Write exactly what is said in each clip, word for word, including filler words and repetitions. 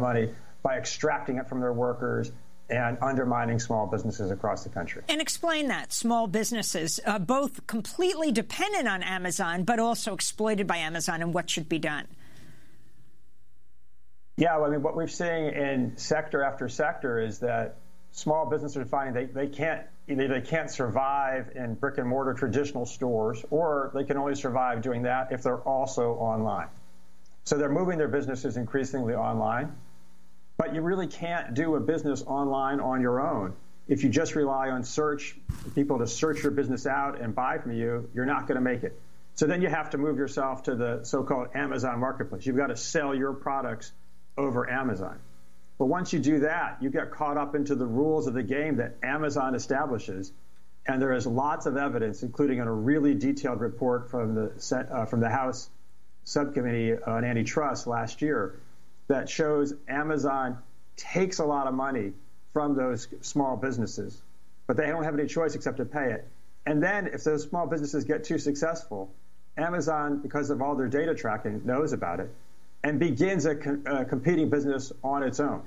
money by extracting it from their workers and undermining small businesses across the country. And explain that. Small businesses, uh, both completely dependent on Amazon, but also exploited by Amazon, and what should be done. Yeah, well, I mean, what we're seeing in sector after sector is that small businesses are finding they, they can't either they can't survive in brick and mortar traditional stores, or they can only survive doing that if they're also online. So they're moving their businesses increasingly online. But you really can't do a business online on your own. If you just rely on search, people to search your business out and buy from you, you're not going to make it. So then you have to move yourself to the so-called Amazon marketplace. You've got to sell your products over Amazon. But once you do that, you get caught up into the rules of the game that Amazon establishes. And there is lots of evidence, including in a really detailed report from the, uh, from the House Subcommittee on Antitrust last year, that shows Amazon takes a lot of money from those small businesses, but they don't have any choice except to pay it. And then if those small businesses get too successful, Amazon, because of all their data tracking, knows about it and begins a, co- a competing business on its own.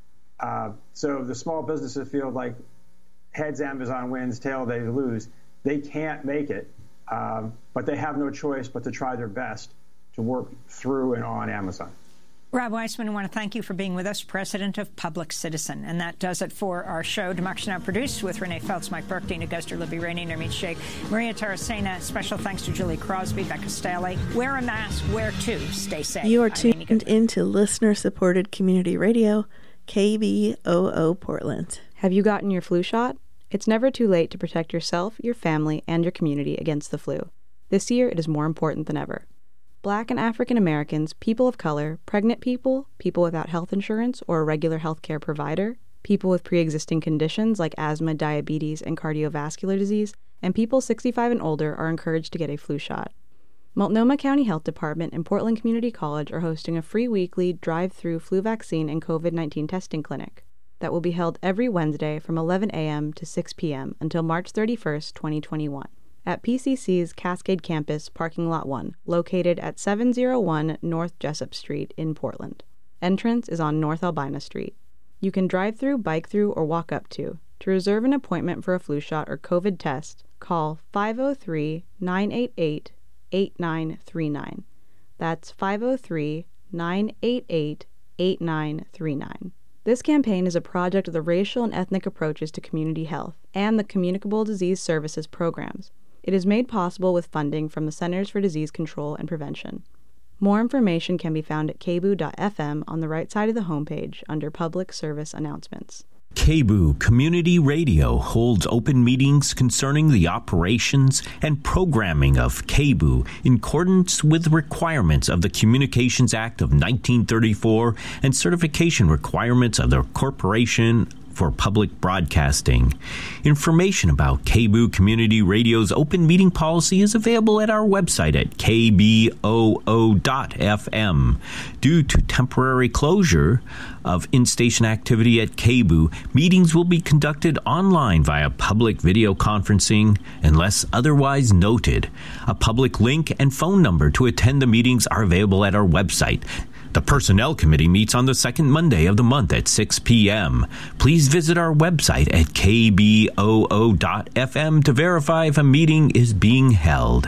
Uh, so the small businesses feel like heads Amazon wins, tail they lose. They can't make it, um, but they have no choice but to try their best to work through and on Amazon. Rob Weissman, I want to thank you for being with us, president of Public Citizen. And that does it for our show. Democracy Now! Produced with Renee Feltz, Mike Burke, Dina Guster, Libby Rainey, Nermit Sheikh, Maria Taracena. Special thanks to Julie Crosby, Becca Staley. Wear a mask, wear two, stay safe. You are tuned into listener-supported community radio, K B O O Portland. Have you gotten your flu shot? It's never too late to protect yourself, your family, and your community against the flu. This year, it is more important than ever. Black and African Americans, people of color, pregnant people, people without health insurance or a regular health care provider, people with pre-existing conditions like asthma, diabetes, and cardiovascular disease, and people sixty-five and older are encouraged to get a flu shot. Multnomah County Health Department and Portland Community College are hosting a free weekly drive-through flu vaccine and COVID nineteen testing clinic that will be held every Wednesday from eleven a.m. to six p.m. until March thirty-first, twenty twenty-one. At P C C's Cascade Campus, Parking Lot one, located at seven oh one North Jessup Street in Portland. Entrance is on North Albina Street. You can drive through, bike through, or walk up to. To reserve an appointment for a flu shot or COVID test, call five oh three, nine eight eight, eight nine three nine. That's five oh three, nine eight eight, eight nine three nine. This campaign is a project of the Racial and Ethnic Approaches to Community Health and the Communicable Disease Services programs. It is made possible with funding from the Centers for Disease Control and Prevention. More information can be found at k b o dot f m on the right side of the homepage under Public Service Announcements. K B U Community Radio holds open meetings concerning the operations and programming of K B U in accordance with requirements of the Communications Act of nineteen thirty-four and certification requirements of the Corporation for Public Broadcasting. Information about K B U Community Radio's open meeting policy is available at our website at k b o o dot f m. Due to temporary closure of in-station activity at K B U, meetings will be conducted online via public video conferencing unless otherwise noted. A public link and phone number to attend the meetings are available at our website. The Personnel Committee meets on the second Monday of the month at six p.m. Please visit our website at k b o o dot f m to verify if a meeting is being held.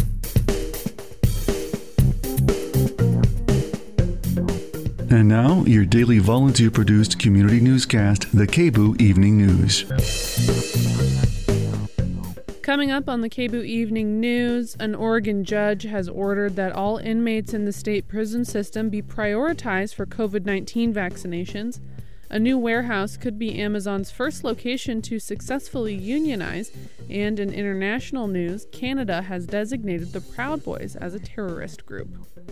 And now, your daily volunteer-produced community newscast, the K B U Evening News. Coming up on the K B U Evening News, an Oregon judge has ordered that all inmates in the state prison system be prioritized for covid nineteen vaccinations. A new warehouse could be Amazon's first location to successfully unionize. And in international news, Canada has designated the Proud Boys as a terrorist group.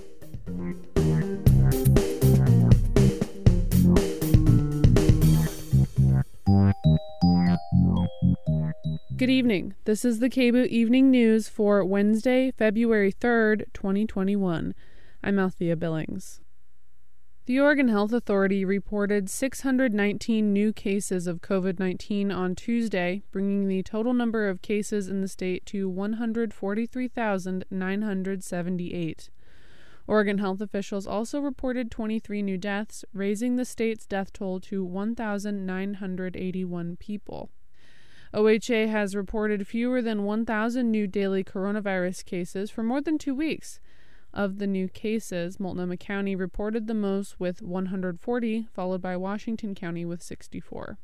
Good evening. This is the K B U Evening News for Wednesday, February third, twenty twenty-one. I'm Althea Billings. The Oregon Health Authority reported six hundred nineteen new cases of covid nineteen on Tuesday, bringing the total number of cases in the state to one hundred forty-three thousand nine hundred seventy-eight. Oregon health officials also reported twenty-three new deaths, raising the state's death toll to one thousand nine hundred eighty-one people. O H A has reported fewer than one thousand new daily coronavirus cases for more than two weeks. Of the new cases, Multnomah County reported the most with one hundred forty, followed by Washington County with sixty-four.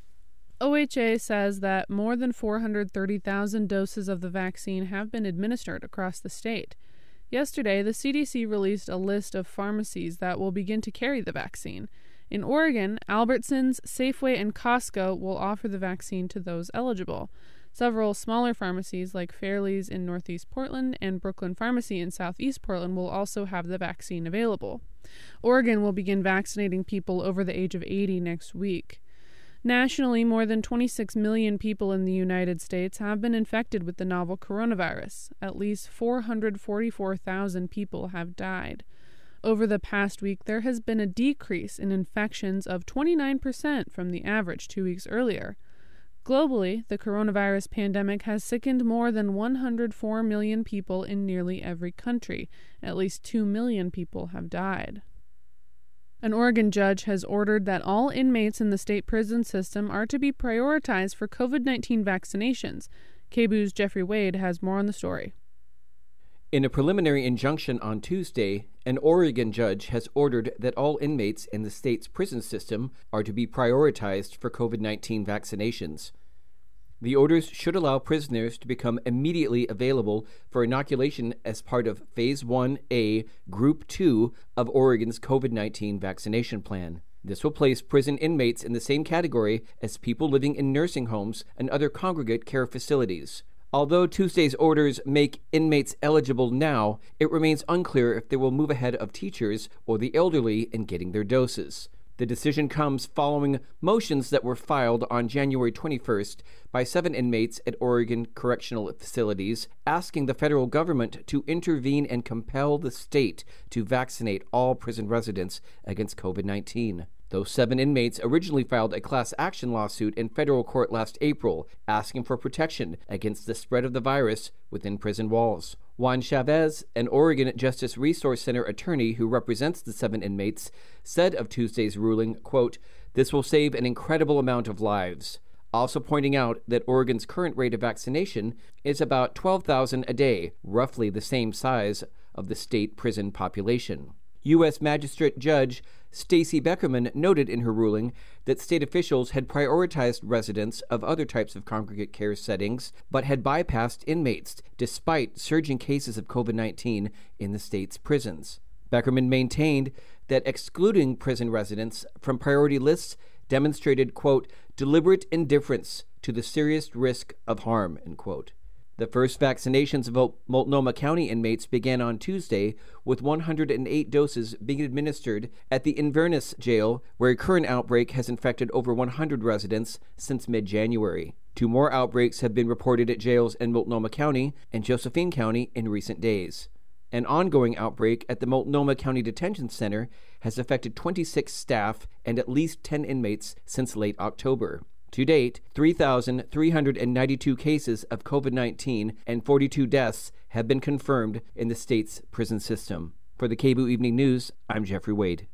O H A says that more than four hundred thirty thousand doses of the vaccine have been administered across the state. Yesterday, the C D C released a list of pharmacies that will begin to carry the vaccine. In Oregon, Albertsons, Safeway, and Costco will offer the vaccine to those eligible. Several smaller pharmacies like Fairley's in Northeast Portland and Brooklyn Pharmacy in Southeast Portland will also have the vaccine available. Oregon will begin vaccinating people over the age of eighty next week. Nationally, more than twenty-six million people in the United States have been infected with the novel coronavirus. At least four hundred forty-four thousand people have died. Over the past week, there has been a decrease in infections of twenty-nine percent from the average two weeks earlier. Globally, the coronavirus pandemic has sickened more than one hundred four million people in nearly every country. At least two million people have died. An Oregon judge has ordered that all inmates in the state prison system are to be prioritized for COVID nineteen vaccinations. K B O's Jeffrey Wade has more on the story. In a preliminary injunction on Tuesday, an Oregon judge has ordered that all inmates in the state's prison system are to be prioritized for COVID nineteen vaccinations. The orders should allow prisoners to become immediately available for inoculation as part of Phase one A, Group two of Oregon's COVID nineteen vaccination plan. This will place prison inmates in the same category as people living in nursing homes and other congregate care facilities. Although Tuesday's orders make inmates eligible now, it remains unclear if they will move ahead of teachers or the elderly in getting their doses. The decision comes following motions that were filed on January twenty-first by seven inmates at Oregon correctional facilities asking the federal government to intervene and compel the state to vaccinate all prison residents against COVID nineteen. Those seven inmates originally filed a class action lawsuit in federal court last April, asking for protection against the spread of the virus within prison walls. Juan Chavez, an Oregon Justice Resource Center attorney who represents the seven inmates, said of Tuesday's ruling, quote, "This will save an incredible amount of lives," also pointing out that Oregon's current rate of vaccination is about twelve thousand a day, roughly the same size of the state prison population. U S Magistrate Judge Stacey Beckerman noted in her ruling that state officials had prioritized residents of other types of congregate care settings, but had bypassed inmates despite surging cases of COVID nineteen in the state's prisons. Beckerman maintained that excluding prison residents from priority lists demonstrated, quote, "deliberate indifference to the serious risk of harm," end quote. The first vaccinations of Multnomah County inmates began on Tuesday, with one hundred eight doses being administered at the Inverness jail, where a current outbreak has infected over one hundred residents since mid-January. Two more outbreaks have been reported at jails in Multnomah County and Josephine County in recent days. An ongoing outbreak at the Multnomah County Detention Center has affected twenty-six staff and at least ten inmates since late October. To date, three thousand three hundred ninety-two cases of COVID nineteen and forty-two deaths have been confirmed in the state's prison system. For the K B O Evening News, I'm Jeffrey Wade.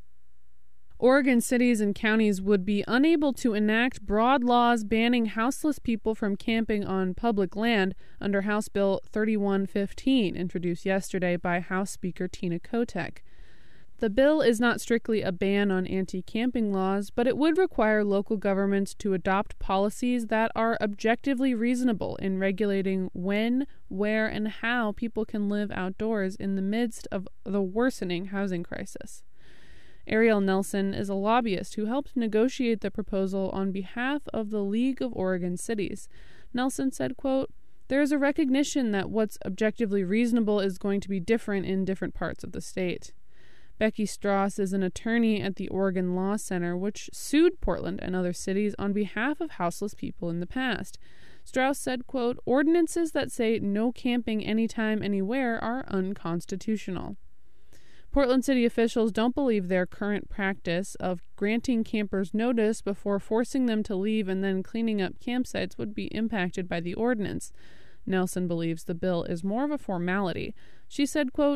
Oregon cities and counties would be unable to enact broad laws banning houseless people from camping on public land under House Bill thirty-one fifteen, introduced yesterday by House Speaker Tina Kotek. The bill is not strictly a ban on anti-camping laws, but it would require local governments to adopt policies that are objectively reasonable in regulating when, where, and how people can live outdoors in the midst of the worsening housing crisis. Ariel Nelson is a lobbyist who helped negotiate the proposal on behalf of the League of Oregon Cities. Nelson said, quote, "There is a recognition that what's objectively reasonable is going to be different in different parts of the state." Becky Strauss is an attorney at the Oregon Law Center, which sued Portland and other cities on behalf of houseless people in the past. Strauss said, quote, "Ordinances that say no camping anytime, anywhere are unconstitutional." Portland city officials don't believe their current practice of granting campers notice before forcing them to leave and then cleaning up campsites would be impacted by the ordinance. Nelson believes the bill is more of a formality. She said, quote,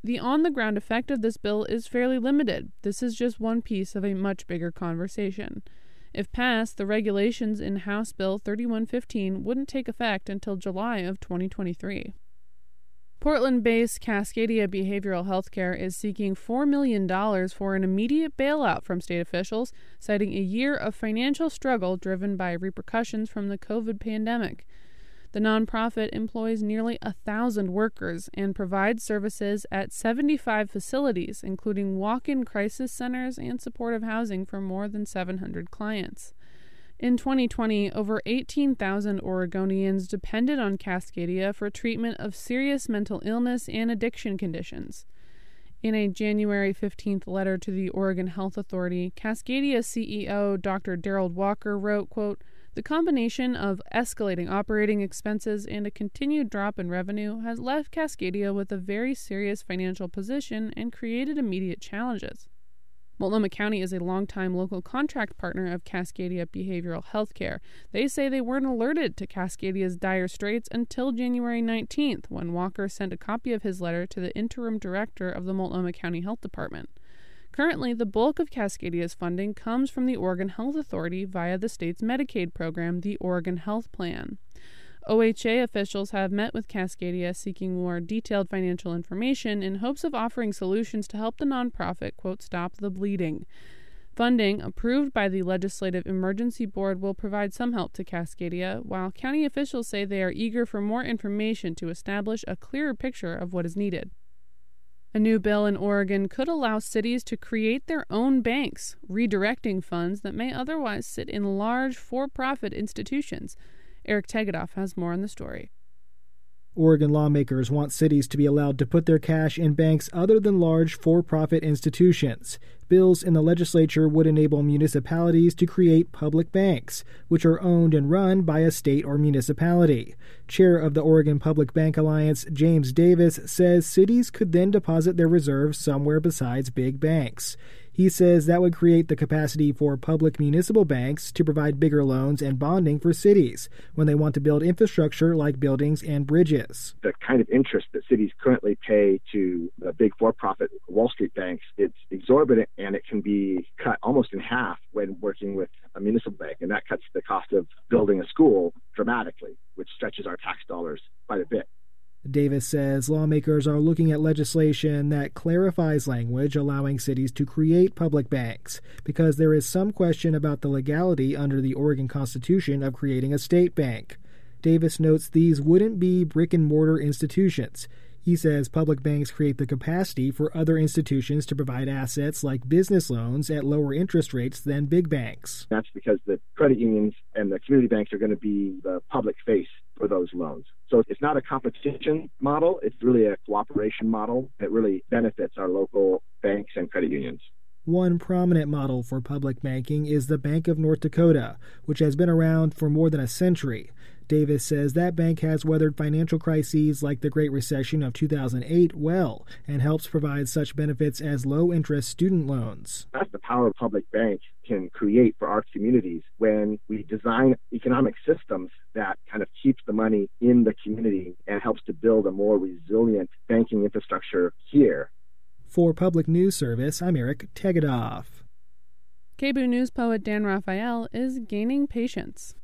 the on-the-ground effect of this bill is fairly limited. This is just one piece of a much bigger conversation. If passed, the regulations in House Bill thirty-one fifteen wouldn't take effect until July of twenty twenty-three. Portland-based Cascadia Behavioral Healthcare is seeking four million dollars for an immediate bailout from state officials, citing a year of financial struggle driven by repercussions from the COVID pandemic. The nonprofit employs nearly a thousand workers and provides services at seventy-five facilities, including walk-in crisis centers and supportive housing for more than seven hundred clients. In twenty twenty, over eighteen thousand Oregonians depended on Cascadia for treatment of serious mental illness and addiction conditions. In a January fifteenth letter to the Oregon Health Authority, Cascadia C E O Doctor Daryl Walker wrote, quote, "The combination of escalating operating expenses and a continued drop in revenue has left Cascadia with a very serious financial position and created immediate challenges." Multnomah County is a longtime local contract partner of Cascadia Behavioral Healthcare. They say they weren't alerted to Cascadia's dire straits until January nineteenth, when Walker sent a copy of his letter to the interim director of the Multnomah County Health Department. Currently, the bulk of Cascadia's funding comes from the Oregon Health Authority via the state's Medicaid program, the Oregon Health Plan. O H A officials have met with Cascadia seeking more detailed financial information in hopes of offering solutions to help the nonprofit, quote, stop the bleeding. Funding, approved by the Legislative Emergency Board, will provide some help to Cascadia, while county officials say they are eager for more information to establish a clearer picture of what is needed. A new bill in Oregon could allow cities to create their own banks, redirecting funds that may otherwise sit in large for-profit institutions. Eric Tegedoff has more on the story. Oregon lawmakers want cities to be allowed to put their cash in banks other than large for-profit institutions. Bills in the legislature would enable municipalities to create public banks, which are owned and run by a state or municipality. Chair of the Oregon Public Bank Alliance, James Davis, says cities could then deposit their reserves somewhere besides big banks. He says that would create the capacity for public municipal banks to provide bigger loans and bonding for cities when they want to build infrastructure like buildings and bridges. The kind of interest that cities currently pay to the big for-profit Wall Street banks, it's exorbitant, and it can be cut almost in half when working with a municipal bank, and that cuts the cost of building a school dramatically, which stretches our tax dollars quite a bit. Davis says lawmakers are looking at legislation that clarifies language allowing cities to create public banks, because there is some question about the legality under the Oregon Constitution of creating a state bank. Davis notes these wouldn't be brick-and-mortar institutions. He says public banks create the capacity for other institutions to provide assets like business loans at lower interest rates than big banks. That's because the credit unions and the community banks are going to be the public face for those loans. So it's not a competition model, it's really a cooperation model that really benefits our local banks and credit unions. One prominent model for public banking is the Bank of North Dakota, which has been around for more than a century. Davis says that bank has weathered financial crises like the Great Recession of two thousand eight well and helps provide such benefits as low-interest student loans. That's the power a public bank can create for our communities when we design economic systems that kind of keeps the money in the community and helps to build a more resilient banking infrastructure here. For Public News Service, I'm Eric Tegedoff. K B O O News poet Dan Raphael is gaining patience.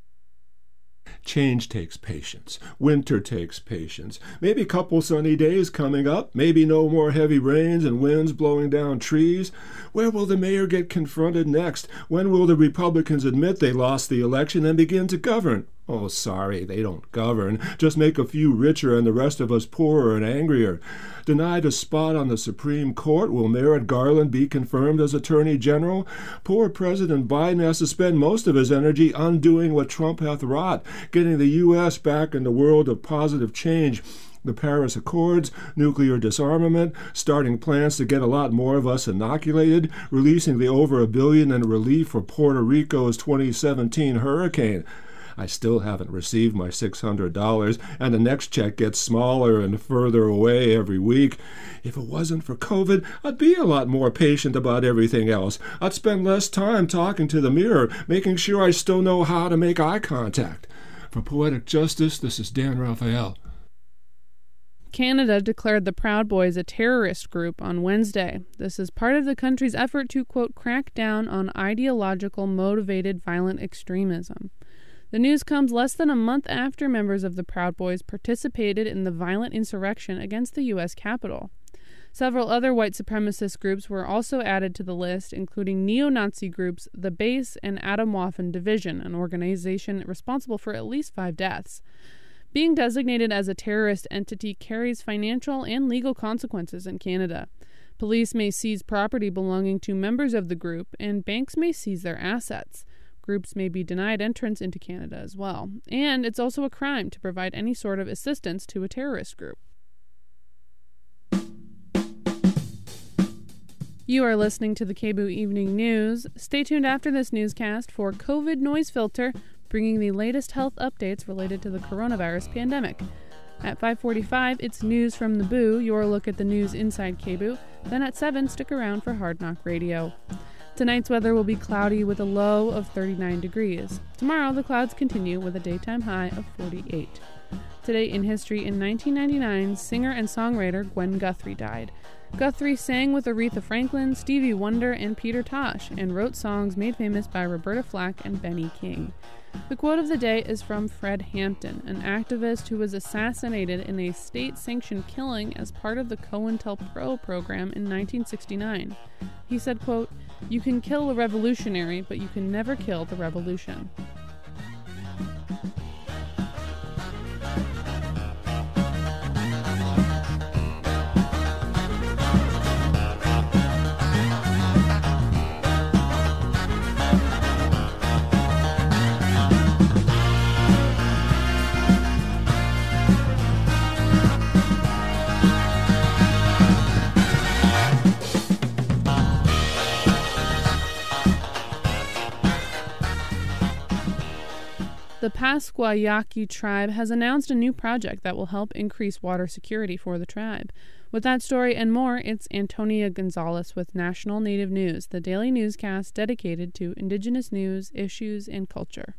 Change takes patience. Winter takes patience. Maybe a couple sunny days coming up. Maybe no more heavy rains and winds blowing down trees. Where will the mayor get confronted next? When will the Republicans admit they lost the election and begin to govern? Oh, sorry, they don't govern. Just make a few richer and the rest of us poorer and angrier. Denied a spot on the Supreme Court, will Merrick Garland be confirmed as Attorney General? Poor President Biden has to spend most of his energy undoing what Trump hath wrought, getting the U S back in the world of positive change. The Paris Accords, nuclear disarmament, starting plans to get a lot more of us inoculated, releasing the over a billion in relief for Puerto Rico's twenty seventeen hurricane. I still haven't received my six hundred dollars, and the next check gets smaller and further away every week. If it wasn't for COVID, I'd be a lot more patient about everything else. I'd spend less time talking to the mirror, making sure I still know how to make eye contact. For Poetic Justice, this is Dan Raphael. Canada declared the Proud Boys a terrorist group on Wednesday. This is part of the country's effort to, quote, crack down on ideological motivated violent extremism. The news comes less than a month after members of the Proud Boys participated in the violent insurrection against the U S Capitol. Several other white supremacist groups were also added to the list, including neo-Nazi groups The Base and Atomwaffen Division, an organization responsible for at least five deaths. Being designated as a terrorist entity carries financial and legal consequences in Canada. Police may seize property belonging to members of the group, and banks may seize their assets. Groups may be denied entrance into Canada as well. And it's also a crime to provide any sort of assistance to a terrorist group. You are listening to the K B O O Evening News. Stay tuned after this newscast for COVID Noise Filter, bringing the latest health updates related to the coronavirus pandemic. At five forty-five, it's News from the Boo, your look at the news inside K B O O. Then at seven, stick around for Hard Knock Radio. Tonight's weather will be cloudy with a low of thirty-nine degrees. Tomorrow, the clouds continue with a daytime high of forty-eight. Today in history, in nineteen ninety-nine, singer and songwriter Gwen Guthrie died. Guthrie sang with Aretha Franklin, Stevie Wonder, and Peter Tosh, and wrote songs made famous by Roberta Flack and Benny King. The quote of the day is from Fred Hampton, an activist who was assassinated in a state-sanctioned killing as part of the COINTELPRO program in nineteen sixty-nine. He said, quote, "You can kill a revolutionary, but you can never kill the revolution." The Pasquayaqui tribe has announced a new project that will help increase water security for the tribe. With that story and more, it's Antonia Gonzalez with National Native News, the daily newscast dedicated to Indigenous news, issues, and culture.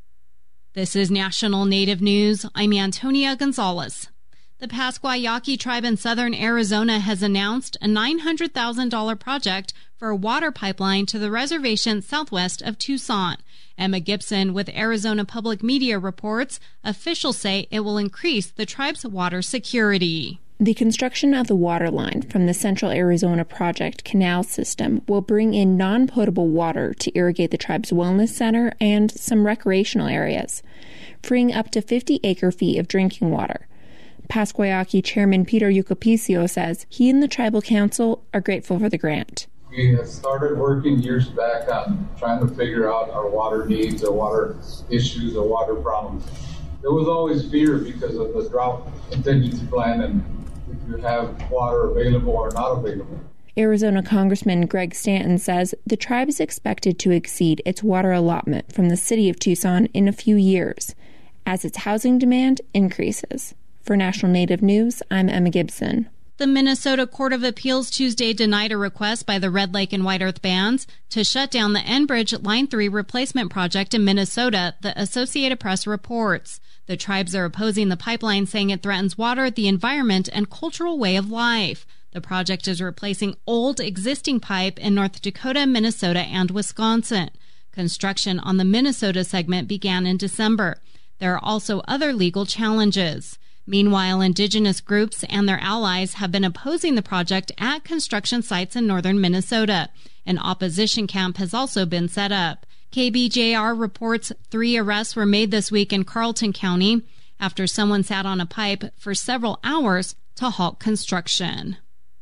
This is National Native News. I'm Antonia Gonzalez. The Pasquayaqui tribe in southern Arizona has announced a nine hundred thousand dollars project for a water pipeline to the reservation southwest of Tucson. Emma Gibson with Arizona Public Media reports officials say it will increase the tribe's water security. The construction of the water line from the Central Arizona Project Canal System will bring in non-potable water to irrigate the tribe's wellness center and some recreational areas, freeing up to fifty acre-feet of drinking water. Pasquayaqui Chairman Peter Yucapicio says he and the Tribal Council are grateful for the grant. We have started working years back on trying to figure out our water needs, our water issues, our water problems. There was always fear because of the drought contingency plan and if you have water available or not available. Arizona Congressman Greg Stanton says the tribe is expected to exceed its water allotment from the city of Tucson in a few years as its housing demand increases. For National Native News, I'm Emma Gibson. The Minnesota Court of Appeals Tuesday denied a request by the Red Lake and White Earth bands to shut down the Enbridge Line three replacement project in Minnesota, the Associated Press reports. The tribes are opposing the pipeline, saying it threatens water, the environment, and cultural way of life. The project is replacing old existing pipe in North Dakota, Minnesota, and Wisconsin. Construction on the Minnesota segment began in December. There are also other legal challenges. Meanwhile, indigenous groups and their allies have been opposing the project at construction sites in northern Minnesota. An opposition camp has also been set up. K B J R reports three arrests were made this week in Carlton County after someone sat on a pipe for several hours to halt construction.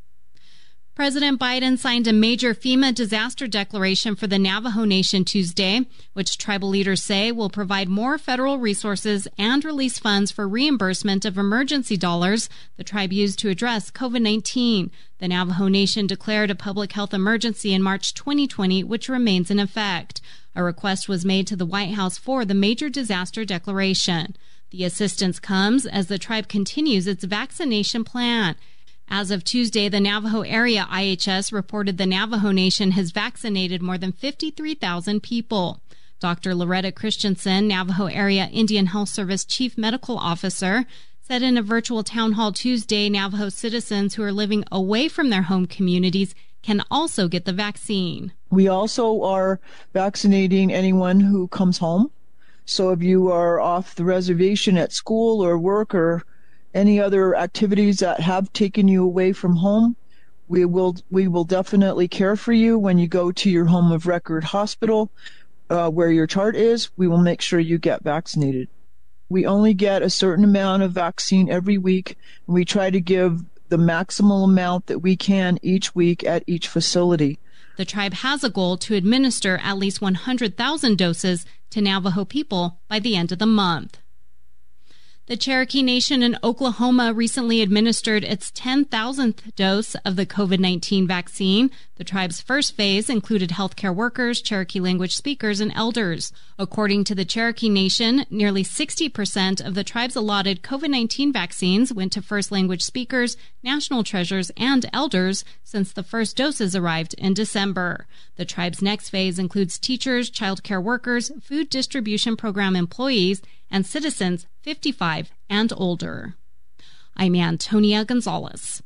President Biden signed a major FEMA disaster declaration for the Navajo Nation Tuesday, which tribal leaders say will provide more federal resources and release funds for reimbursement of emergency dollars the tribe used to address COVID nineteen. The Navajo Nation declared a public health emergency in March twenty twenty, which remains in effect. A request was made to the White House for the major disaster declaration. The assistance comes as the tribe continues its vaccination plan. As of Tuesday, the Navajo Area I H S reported the Navajo Nation has vaccinated more than fifty-three thousand people. Doctor Loretta Christensen, Navajo Area Indian Health Service Chief Medical Officer, said in a virtual town hall Tuesday Navajo citizens who are living away from their home communities can also get the vaccine. We also are vaccinating anyone who comes home. So if you are off the reservation at school or work or any other activities that have taken you away from home, we will we will definitely care for you when you go to your home of record hospital uh, where your chart is. We will make sure you get vaccinated. We only get a certain amount of vaccine every week. And we try to give the maximal amount that we can each week at each facility. The tribe has a goal to administer at least one hundred thousand doses to Navajo people by the end of the month. The Cherokee Nation in Oklahoma recently administered its ten thousandth dose of the COVID nineteen vaccine. The tribe's first phase included healthcare workers, Cherokee language speakers, and elders. According to the Cherokee Nation, nearly sixty percent of the tribe's allotted COVID nineteen vaccines went to first language speakers, national treasures, and elders since the first doses arrived in December. The tribe's next phase includes teachers, child care workers, food distribution program employees, and citizens fifty-five and older. I'm Antonia Gonzalez.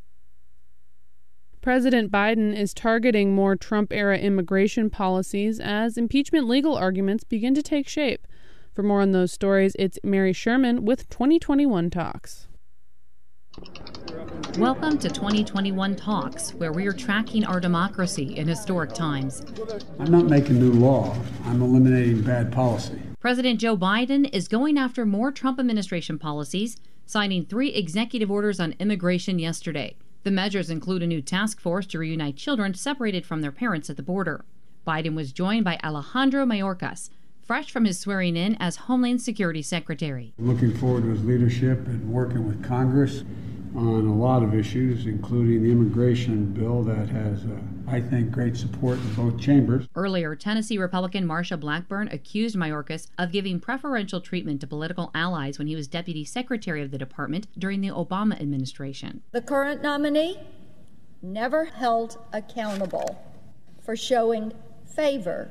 President Biden is targeting more Trump-era immigration policies as impeachment legal arguments begin to take shape. For more on those stories, it's Mary Sherman with twenty twenty-one Talks. Welcome to twenty twenty-one Talks, where we are tracking our democracy in historic times. I'm not making new law. I'm eliminating bad policy. President Joe Biden is going after more Trump administration policies, signing three executive orders on immigration yesterday. The measures include a new task force to reunite children separated from their parents at the border. Biden was joined by Alejandro Mayorkas, fresh from his swearing in as Homeland Security Secretary. Looking forward to his leadership and working with Congress on a lot of issues, including the immigration bill that has, uh, I think, great support in both chambers. Earlier, Tennessee Republican Marsha Blackburn accused Mayorkas of giving preferential treatment to political allies when he was Deputy Secretary of the Department during the Obama administration. The current nominee never held accountable for showing favor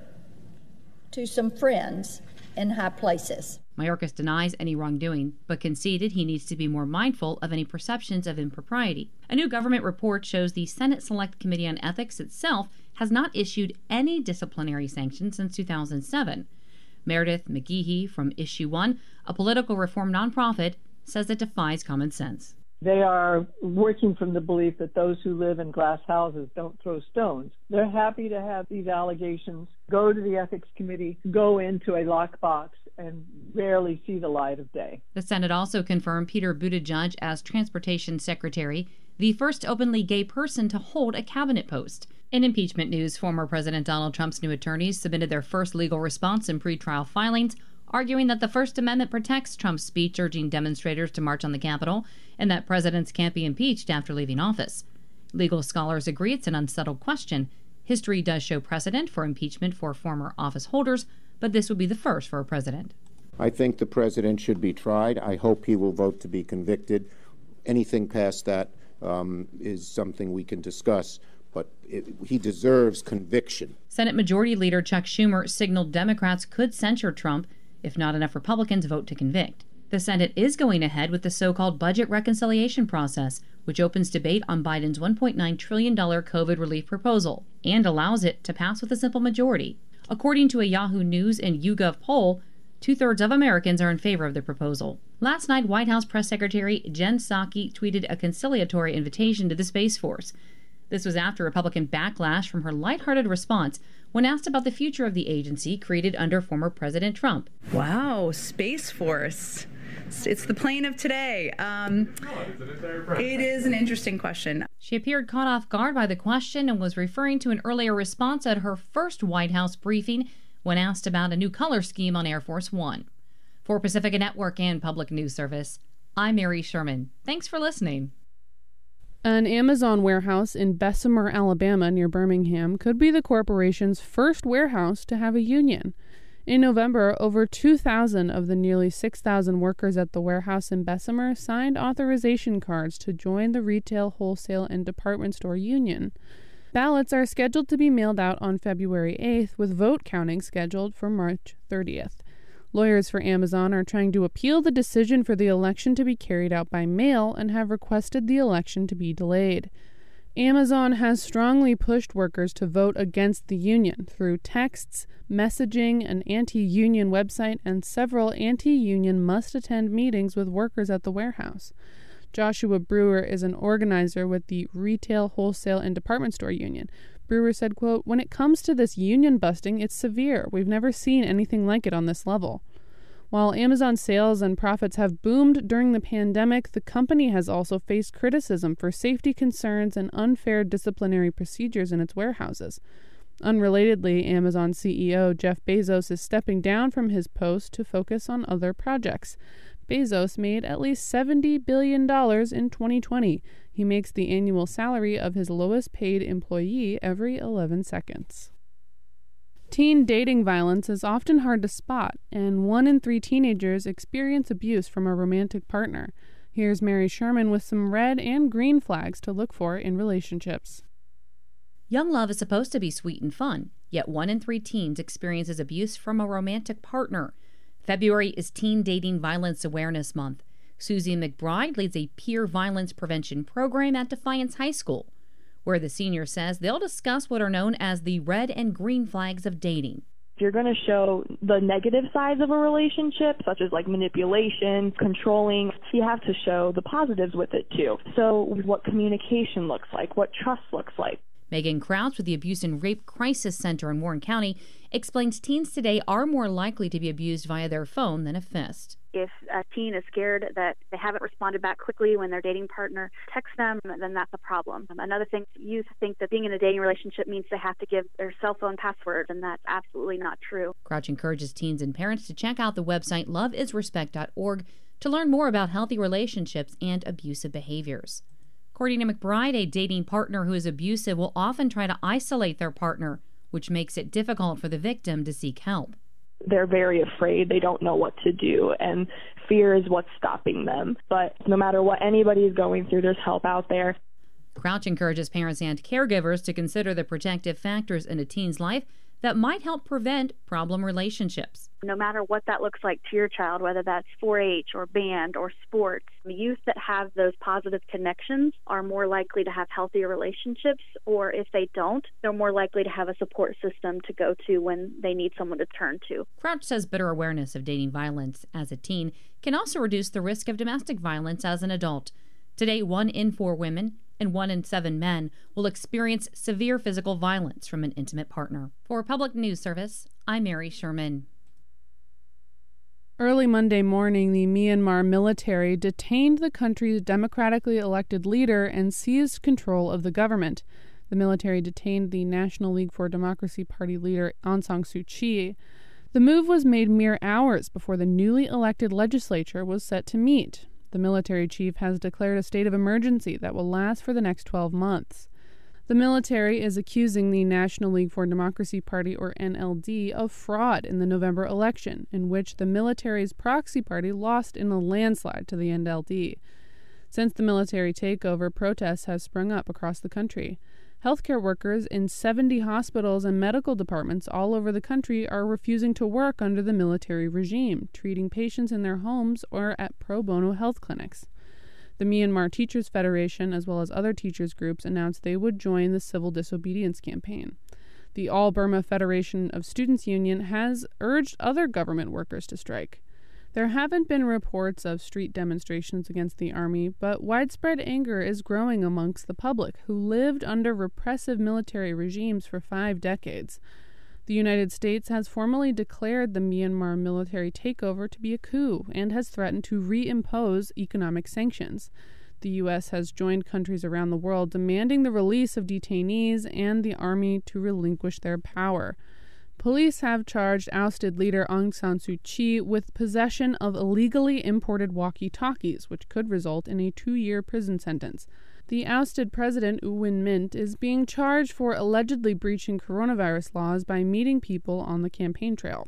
to some friends in high places. Mayorkas denies any wrongdoing, but conceded he needs to be more mindful of any perceptions of impropriety. A new government report shows the Senate Select Committee on Ethics itself has not issued any disciplinary sanctions since two thousand seven. Meredith McGehee from Issue One, a political reform nonprofit, says it defies common sense. They are working from the belief that those who live in glass houses don't throw stones. They're happy to have these allegations go to the Ethics Committee, go into a lockbox, and rarely see the light of day. The Senate also confirmed Peter Buttigieg as Transportation Secretary, the first openly gay person to hold a cabinet post. In impeachment news, former President Donald Trump's new attorneys submitted their first legal response in pretrial filings, arguing that the First Amendment protects Trump's speech urging demonstrators to march on the Capitol and that presidents can't be impeached after leaving office. Legal scholars agree it's an unsettled question. History does show precedent for impeachment for former office holders, but this would be the first for a president. I think the president should be tried. I hope he will vote to be convicted. Anything past that um, is something we can discuss, but it, he deserves conviction. Senate Majority Leader Chuck Schumer signaled Democrats could censure Trump if not enough Republicans vote to convict. The Senate is going ahead with the so-called budget reconciliation process, which opens debate on Biden's one point nine trillion dollars COVID relief proposal and allows it to pass with a simple majority. According to a Yahoo News and YouGov poll, two-thirds of Americans are in favor of the proposal. Last night, White House Press Secretary Jen Psaki tweeted a conciliatory invitation to the Space Force. This was after Republican backlash from her lighthearted response when asked about the future of the agency created under former President Trump. Wow, Space Force. It's the plane of today. Um, it is an interesting question. She appeared caught off guard by the question and was referring to an earlier response at her first White House briefing when asked about a new color scheme on Air Force One. For Pacifica Network and Public News Service, I'm Mary Sherman. Thanks for listening. An Amazon warehouse in Bessemer, Alabama, near Birmingham, could be the corporation's first warehouse to have a union. In November, over two thousand of the nearly six thousand workers at the warehouse in Bessemer signed authorization cards to join the Retail, Wholesale, and Department Store Union. Ballots are scheduled to be mailed out on February eighth, with vote counting scheduled for March thirtieth. Lawyers for Amazon are trying to appeal the decision for the election to be carried out by mail and have requested the election to be delayed. Amazon has strongly pushed workers to vote against the union through texts, messaging, an anti-union website, and several anti-union must-attend meetings with workers at the warehouse. Joshua Brewer is an organizer with the Retail, Wholesale, and Department Store Union. Brewer said, quote, "When it comes to this union busting, it's severe. We've never seen anything like it on this level." While Amazon sales and profits have boomed during the pandemic, the company has also faced criticism for safety concerns and unfair disciplinary procedures in its warehouses. Unrelatedly, Amazon C E O Jeff Bezos is stepping down from his post to focus on other projects. Bezos made at least seventy billion dollars in twenty twenty. He makes the annual salary of his lowest paid employee every eleven seconds. Teen dating violence is often hard to spot, and one in three teenagers experience abuse from a romantic partner. Here's Mary Sherman with some red and green flags to look for in relationships. Young love is supposed to be sweet and fun, yet one in three teens experiences abuse from a romantic partner. February is Teen Dating Violence Awareness Month. Susie McBride leads a peer violence prevention program at Defiance High School, where the senior says they'll discuss what are known as the red and green flags of dating. If you're going to show the negative sides of a relationship, such as like manipulation, controlling, you have to show the positives with it too. So what communication looks like, what trust looks like. Megan Krause with the Abuse and Rape Crisis Center in Warren County explains teens today are more likely to be abused via their phone than a fist. If a teen is scared that they haven't responded back quickly when their dating partner texts them, then that's a problem. Another thing, youth think that being in a dating relationship means they have to give their cell phone password, and that's absolutely not true. Crouch encourages teens and parents to check out the website love is respect dot org to learn more about healthy relationships and abusive behaviors. According to McBride, a dating partner who is abusive will often try to isolate their partner, which makes it difficult for the victim to seek help. They're very afraid. They don't know what to do, and fear is what's stopping them. But no matter what anybody is going through, there's help out there. Crouch encourages parents and caregivers to consider the protective factors in a teen's life that might help prevent problem relationships. No matter what that looks like to your child, whether that's four H or band or sports, the youth that have those positive connections are more likely to have healthier relationships, or if they don't, they're more likely to have a support system to go to when they need someone to turn to. Crouch says better awareness of dating violence as a teen can also reduce the risk of domestic violence as an adult. Today, one in four women and one in seven men will experience severe physical violence from an intimate partner. For Public News Service, I'm Mary Sherman. Early Monday morning, the Myanmar military detained the country's democratically elected leader and seized control of the government. The military detained the National League for Democracy Party leader Aung San Suu Kyi. The move was made mere hours before the newly elected legislature was set to meet. The military chief has declared a state of emergency that will last for the next twelve months. The military is accusing the National League for Democracy Party, or N L D, of fraud in the November election, in which the military's proxy party lost in a landslide to the N L D. Since the military takeover, protests have sprung up across the country. Healthcare workers in seventy hospitals and medical departments all over the country are refusing to work under the military regime, treating patients in their homes or at pro bono health clinics. The Myanmar Teachers Federation, as well as other teachers groups, announced they would join the civil disobedience campaign. The All Burma Federation of Students Union has urged other government workers to strike. There haven't been reports of street demonstrations against the army, but widespread anger is growing amongst the public, who lived under repressive military regimes for five decades. The United States has formally declared the Myanmar military takeover to be a coup and has threatened to reimpose economic sanctions. The U S has joined countries around the world demanding the release of detainees and the army to relinquish their power. Police have charged ousted leader Aung San Suu Kyi with possession of illegally imported walkie-talkies, which could result in a two-year prison sentence. The ousted president, U Win Mint, is being charged for allegedly breaching coronavirus laws by meeting people on the campaign trail.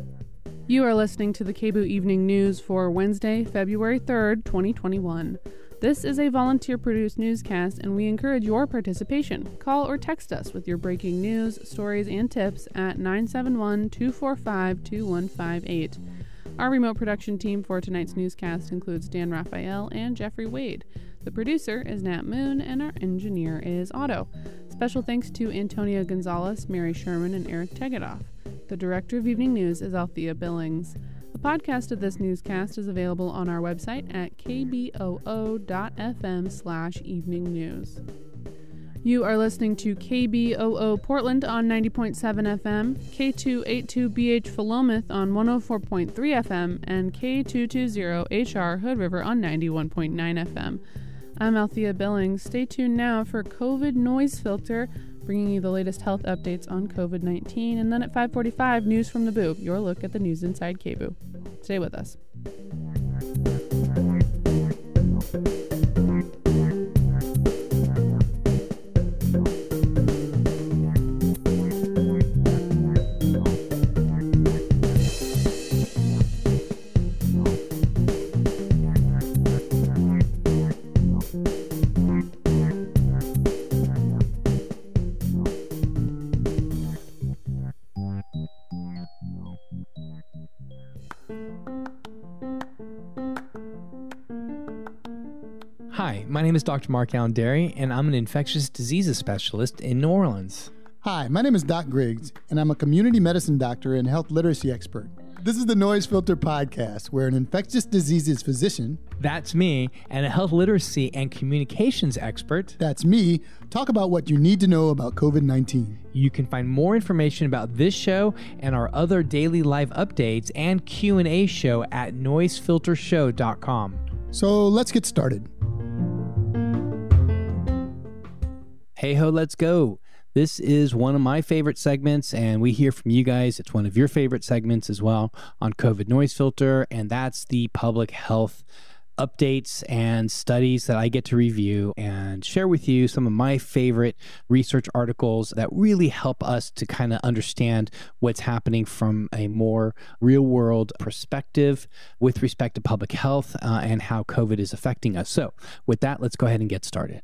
You are listening to the K B O O Evening News for Wednesday, February third, twenty twenty-one. This is a volunteer-produced newscast, and we encourage your participation. Call or text us with your breaking news, stories, and tips at nine seven one, two four five, two one five eight. Our remote production team for tonight's newscast includes Dan Raphael and Jeffrey Wade. The producer is Nat Moon, and our engineer is Otto. Special thanks to Antonio Gonzalez, Mary Sherman, and Eric Tegedoff. The director of Evening News is Althea Billings. The podcast of this newscast is available on our website at kboo.fm slash evening news. You are listening to K B O O Portland on ninety point seven F M, K two eighty-two B H Philomath on one oh four point three F M, and K two twenty H R Hood River on ninety-one point nine F M. I'm Althea Billings. Stay tuned now for COVID Noise Filter, bringing you the latest health updates on COVID nineteen, and then at five forty-five, News from the Boob, your look at the news inside K B O O. Stay with us. Hi, my name is Doctor Mark Allen Derry, and I'm an infectious diseases specialist in New Orleans. Hi, my name is Doc Griggs, and I'm a community medicine doctor and health literacy expert. This is the Noise Filter Podcast, where an infectious diseases physician, that's me, and a health literacy and communications expert, that's me, talk about what you need to know about COVID nineteen. You can find more information about this show and our other daily live updates and Q and A show at noise filter show dot com. So let's get started. Hey ho, let's go. This is one of my favorite segments, and we hear from you guys. It's one of your favorite segments as well on COVID Noise Filter, and that's the public health updates and studies that I get to review and share with you some of my favorite research articles that really help us to kind of understand what's happening from a more real-world perspective with respect to public health uh, and how COVID is affecting us. So with that, let's go ahead and get started.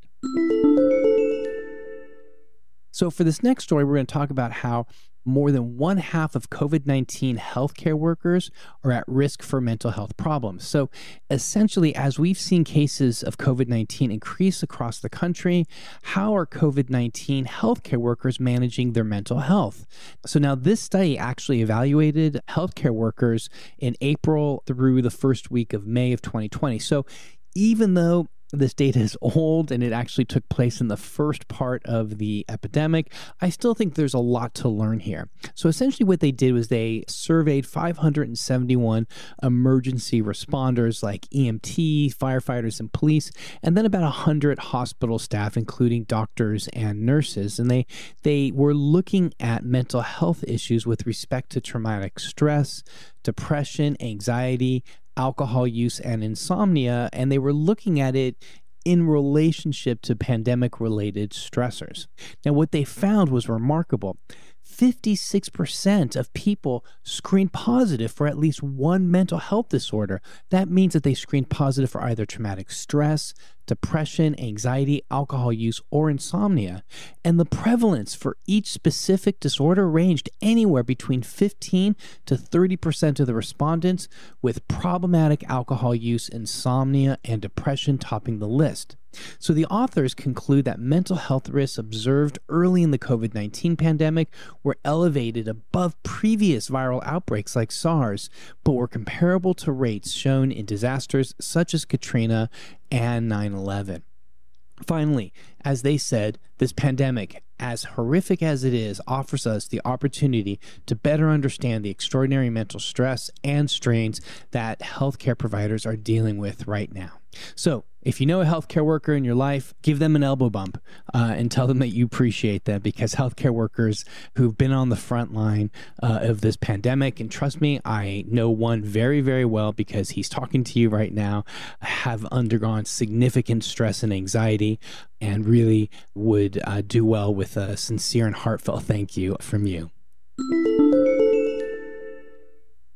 So for this next story, we're going to talk about how more than one half of COVID nineteen healthcare workers are at risk for mental health problems. So essentially, as we've seen cases of COVID nineteen increase across the country, how are COVID nineteen healthcare workers managing their mental health? So now this study actually evaluated healthcare workers in April through the first week of May of twenty twenty. So even though this data is old and it actually took place in the first part of the epidemic, I still think there's a lot to learn here. So essentially what they did was they surveyed five hundred seventy-one emergency responders like E M T, firefighters, and police, and then about one hundred hospital staff, including doctors and nurses. And they, they were looking at mental health issues with respect to traumatic stress, depression, anxiety, alcohol use, and insomnia, and they were looking at it in relationship to pandemic-related stressors. Now, what they found was remarkable. fifty-six percent of people screened positive for at least one mental health disorder. That means that they screened positive for either traumatic stress, depression, anxiety, alcohol use, or insomnia. And the prevalence for each specific disorder ranged anywhere between fifteen to thirty percent of the respondents, with problematic alcohol use, insomnia, and depression topping the list. So the authors conclude that mental health risks observed early in the COVID nineteen pandemic were elevated above previous viral outbreaks like SARS, but were comparable to rates shown in disasters such as Katrina and nine eleven. Finally, as they said, this pandemic, as horrific as it is, offers us the opportunity to better understand the extraordinary mental stress and strains that healthcare providers are dealing with right now. So, if you know a healthcare worker in your life, give them an elbow bump uh, and tell them that you appreciate them, because healthcare workers who've been on the front line uh, of this pandemic, and trust me, I know one very, very well because he's talking to you right now, have undergone significant stress and anxiety, and really would uh, do well with a sincere and heartfelt thank you from you.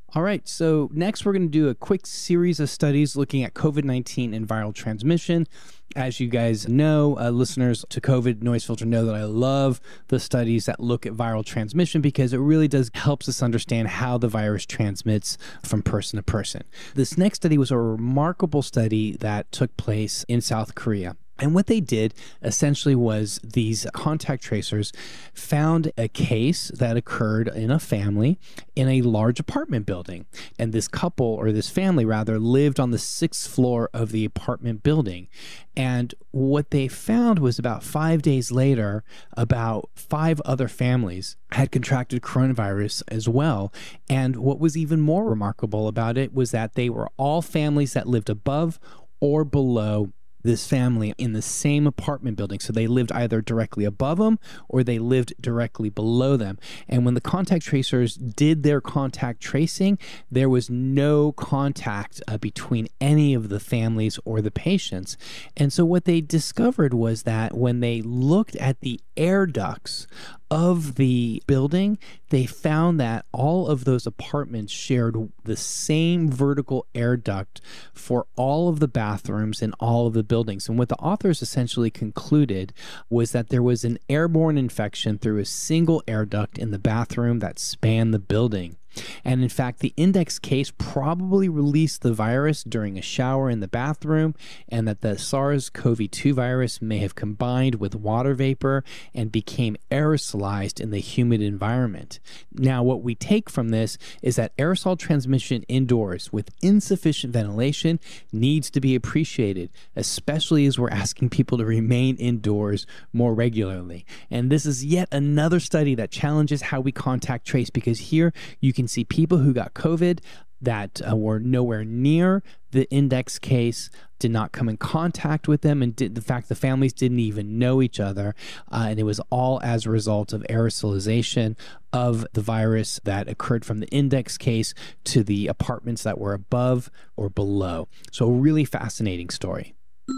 All right, so next we're going to do a quick series of studies looking at COVID nineteen and viral transmission. As you guys know, uh, listeners to COVID Noise Filter know that I love the studies that look at viral transmission because it really does helps us understand how the virus transmits from person to person. This next study was a remarkable study that took place in South Korea. And what they did essentially was these contact tracers found a case that occurred in a family in a large apartment building. And this couple, or this family rather, lived on the sixth floor of the apartment building. And what they found was about five days later, about five other families had contracted coronavirus as well. And what was even more remarkable about it was that they were all families that lived above or below this family in the same apartment building. So they lived either directly above them or they lived directly below them. And when the contact tracers did their contact tracing, there was no contact uh, between any of the families or the patients. And so what they discovered was that when they looked at the air ducts of the building, they found that all of those apartments shared the same vertical air duct for all of the bathrooms in all of the buildings. And what the authors essentially concluded was that there was an airborne infection through a single air duct in the bathroom that spanned the building. And in fact, the index case probably released the virus during a shower in the bathroom, and that the SARS CoV two virus may have combined with water vapor and became aerosolized in the humid environment. Now, what we take from this is that aerosol transmission indoors with insufficient ventilation needs to be appreciated, especially as we're asking people to remain indoors more regularly. And this is yet another study that challenges how we contact trace, because here you can see people who got COVID that uh, were nowhere near the index case, did not come in contact with them, and did, the fact the families didn't even know each other. Uh, and it was all as a result of aerosolization of the virus that occurred from the index case to the apartments that were above or below. So a really fascinating story.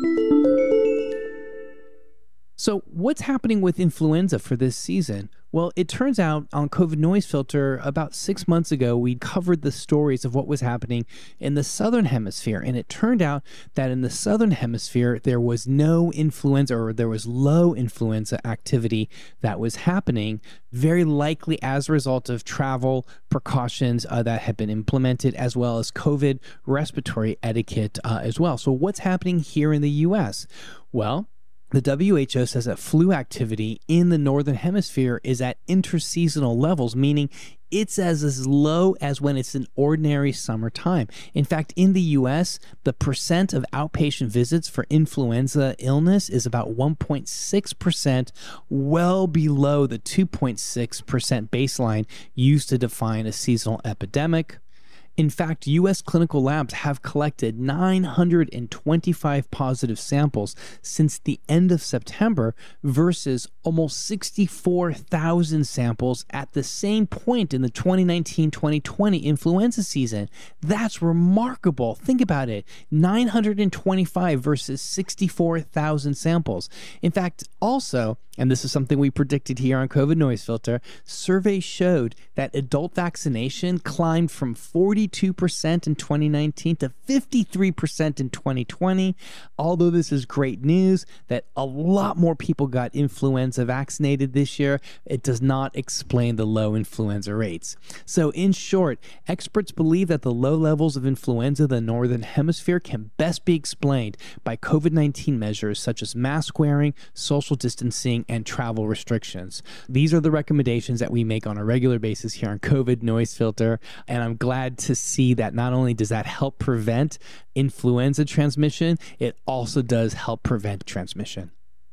So what's happening with influenza for this season? Well, it turns out on COVID Noise Filter about six months ago, we covered the stories of what was happening in the Southern Hemisphere. And it turned out that in the Southern Hemisphere, there was no influenza, or there was low influenza activity that was happening, very likely as a result of travel precautions uh, that have been implemented, as well as COVID respiratory etiquette uh, as well. So what's happening here in the U S? Well, the W H O says that flu activity in the Northern Hemisphere is at interseasonal levels, meaning it's as, as low as when it's an ordinary summertime. In fact, in the U S, the percent of outpatient visits for influenza illness is about one point six percent, well below the two point six percent baseline used to define a seasonal epidemic. In fact, U S clinical labs have collected nine hundred twenty-five positive samples since the end of September versus almost sixty-four thousand samples at the same point in the twenty nineteen twenty twenty influenza season. That's remarkable. Think about it. nine hundred twenty-five versus sixty-four thousand samples. In fact, also, and this is something we predicted here on COVID Noise Filter, surveys showed that adult vaccination climbed from forty-two percent in twenty nineteen to fifty-three percent in twenty twenty. Although this is great news that a lot more people got influenza vaccinated this year, it does not explain the low influenza rates. So in short, experts believe that the low levels of influenza in the Northern Hemisphere can best be explained by COVID nineteen measures such as mask wearing, social distancing, and travel restrictions. These are the recommendations that we make on a regular basis here on COVID Noise Filter, and I'm glad to see that not only does that help prevent influenza transmission, it also does help prevent transmission.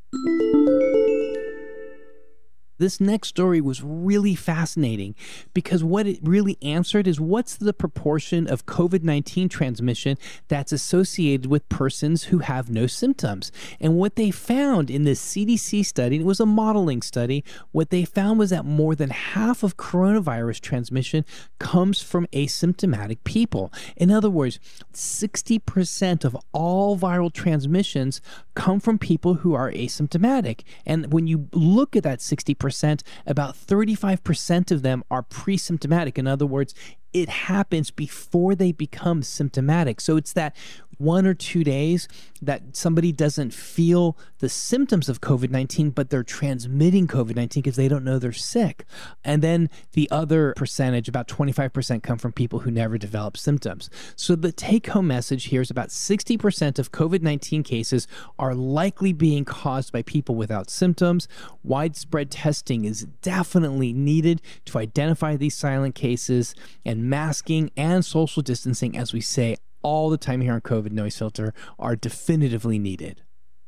This next story was really fascinating because what it really answered is what's the proportion of COVID nineteen transmission that's associated with persons who have no symptoms. And what they found in this C D C study, and it was a modeling study, what they found was that more than half of coronavirus transmission comes from asymptomatic people. In other words, sixty percent of all viral transmissions come from people who are asymptomatic. And when you look at that sixty percent, about thirty-five percent of them are pre-symptomatic. In other words, it happens before they become symptomatic. So it's that one or two days that somebody doesn't feel the symptoms of COVID nineteen, but they're transmitting COVID nineteen because they don't know they're sick. And then the other percentage, about twenty-five percent, come from people who never develop symptoms. So the take-home message here is about sixty percent of COVID nineteen cases are likely being caused by people without symptoms. Widespread testing is definitely needed to identify these silent cases, and masking and social distancing, as we say all the time here on COVID Noise Filter, are definitively needed.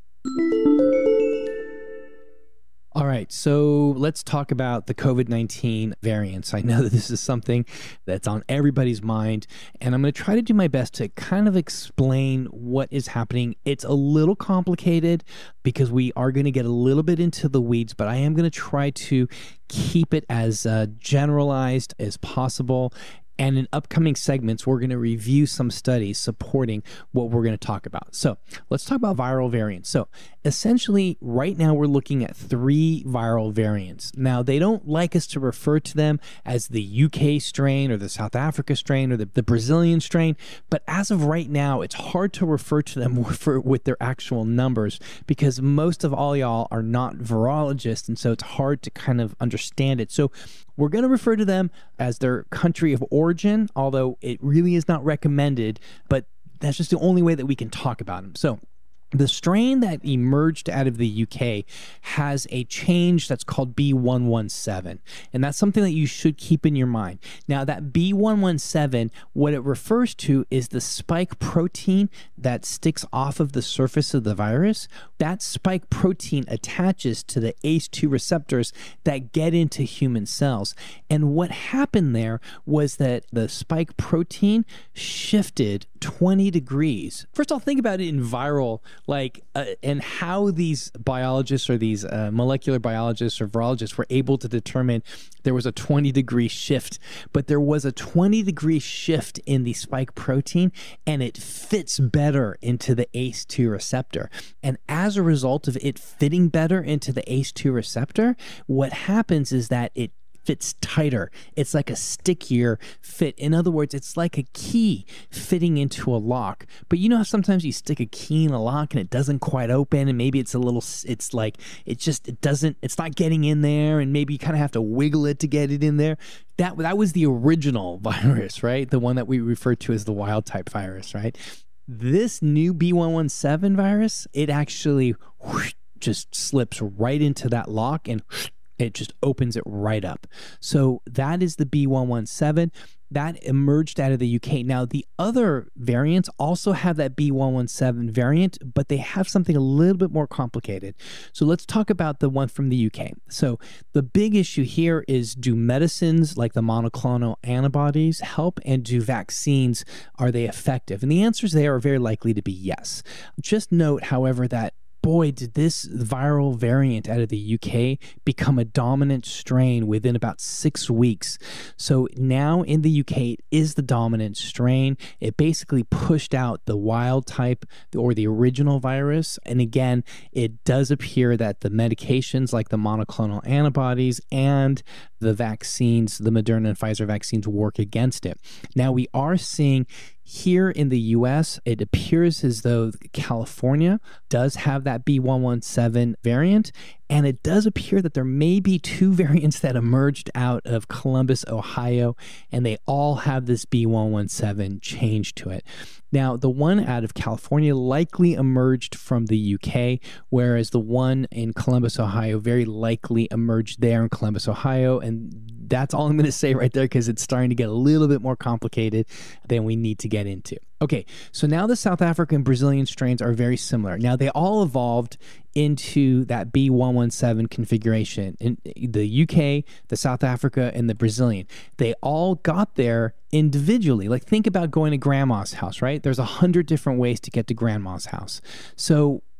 All right, so let's talk about the COVID nineteen variants. I know that this is something that's on everybody's mind, and I'm going to try to do my best to kind of explain what is happening. It's a little complicated because we are going to get a little bit into the weeds, but I am going to try to keep it as uh, generalized as possible. And in upcoming segments, we're going to review some studies supporting what we're going to talk about. So let's talk about viral variants. So essentially, right now, we're looking at three viral variants. Now, they don't like us to refer to them as the U K strain or the South Africa strain or the, the Brazilian strain. But as of right now, it's hard to refer to them for, with their actual numbers because most of all y'all are not virologists. And so it's hard to kind of understand it. So we're going to refer to them as their country of origin, although it really is not recommended, but that's just the only way that we can talk about them. So the strain that emerged out of the U K has a change that's called B one one seven, and that's something that you should keep in your mind. Now, that B one one seven, what it refers to is the spike protein that sticks off of the surface of the virus. That spike protein attaches to the A C E two receptors that get into human cells. And what happened there was that the spike protein shifted twenty degrees. First of all, think about it in viral, like, uh, and how these biologists or these uh, molecular biologists or virologists were able to determine there was a twenty degree shift. But there was a twenty degree shift in the spike protein, and it fits better into the A C E two receptor. And as a result of it fitting better into the A C E two receptor, what happens is that it fits tighter. It's like a stickier fit. In other words, it's like a key fitting into a lock. But you know how sometimes you stick a key in a lock and it doesn't quite open, and maybe it's a little, it's like, it just, it doesn't, it's not getting in there, and maybe you kind of have to wiggle it to get it in there. That, that was the original virus, right? The one that we refer to as the wild type virus, right? This new B one one seven virus, it actually whoosh, just slips right into that lock and whoosh, it just opens it right up. So that is the B one one seven. That emerged out of the U K. Now, the other variants also have that B one one seven variant, but they have something a little bit more complicated. So let's talk about the one from the U K. So the big issue here is, do medicines like the monoclonal antibodies help, and do vaccines, are they effective? And the answers there are very likely to be yes. Just note, however, that boy, did this viral variant out of the U K become a dominant strain within about six weeks. So now in the U K, it is the dominant strain. It basically pushed out the wild type or the original virus. And again, it does appear that the medications like the monoclonal antibodies and the vaccines, the Moderna and Pfizer vaccines, work against it. Now, we are seeing here in the U S, it appears as though California does have that B one one seven variant, and it does appear that there may be two variants that emerged out of Columbus, Ohio, and they all have this B one one seven change to it. Now, the one out of California likely emerged from the U K, whereas the one in Columbus, Ohio, very likely emerged there in Columbus, Ohio. And that's all I'm going to say right there, because it's starting to get a little bit more complicated than we need to get into. Okay, so now the South African Brazilian strains are very similar. Now, they all evolved into that B one one seven configuration. In the U K, the South Africa, and the Brazilian, they all got there individually. Like, think about going to grandma's house, right? There's a hundred different ways to get to grandma's house. So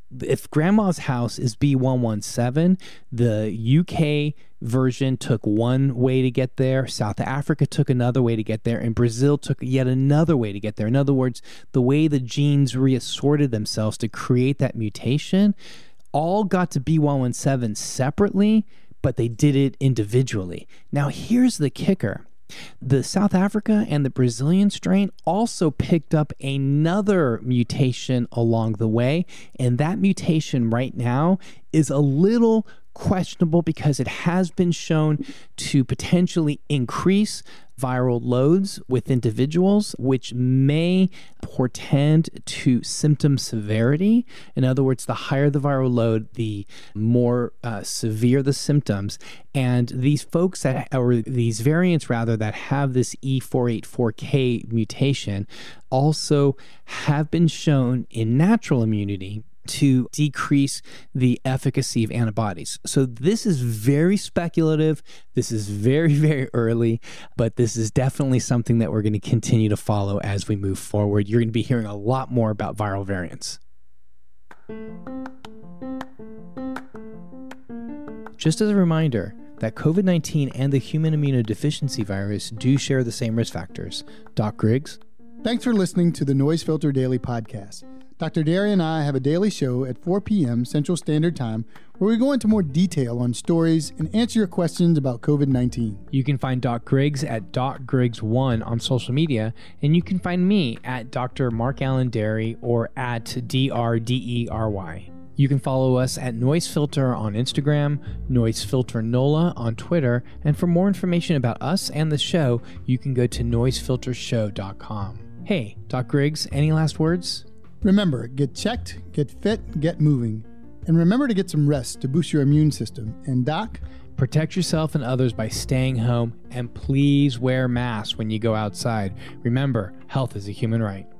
If grandma's house is B one one seven, the U K version took one way to get there, South Africa took another way to get there, and Brazil took yet another way to get there. In other words, the way the genes reassorted themselves to create that mutation all got to B one one seven separately, but they did it individually. Now, here's the kicker. The South Africa and the Brazilian strain also picked up another mutation along the way, and that mutation right now is a little questionable because it has been shown to potentially increase viral loads with individuals, which may portend to symptom severity. In other words, the higher the viral load, the more uh, severe the symptoms. And these folks that, or these variants rather, that have this E four eighty-four K mutation also have been shown in natural immunity to decrease the efficacy of antibodies. So this is very speculative. This is very, very early, but this is definitely something that we're going to continue to follow as we move forward. You're going to be hearing a lot more about viral variants. Just as a reminder that COVID nineteen and the human immunodeficiency virus do share the same risk factors. Doc Griggs. Thanks for listening to the Noise Filter Daily Podcast. Doctor Derry and I have a daily show at four p.m. Central Standard Time where we go into more detail on stories and answer your questions about COVID nineteen. You can find Doc Griggs at Doc Griggs one on social media, and you can find me at Doctor Mark Allen Derry or at D R D E R Y. You can follow us at Noise Filter on Instagram, Noise Filter NOLA on Twitter, and for more information about us and the show, you can go to noise filter show dot com. Hey, Doc Griggs, any last words? Remember, get checked, get fit, get moving. And remember to get some rest to boost your immune system. And Doc? Protect yourself and others by staying home, and please wear masks when you go outside. Remember, health is a human right.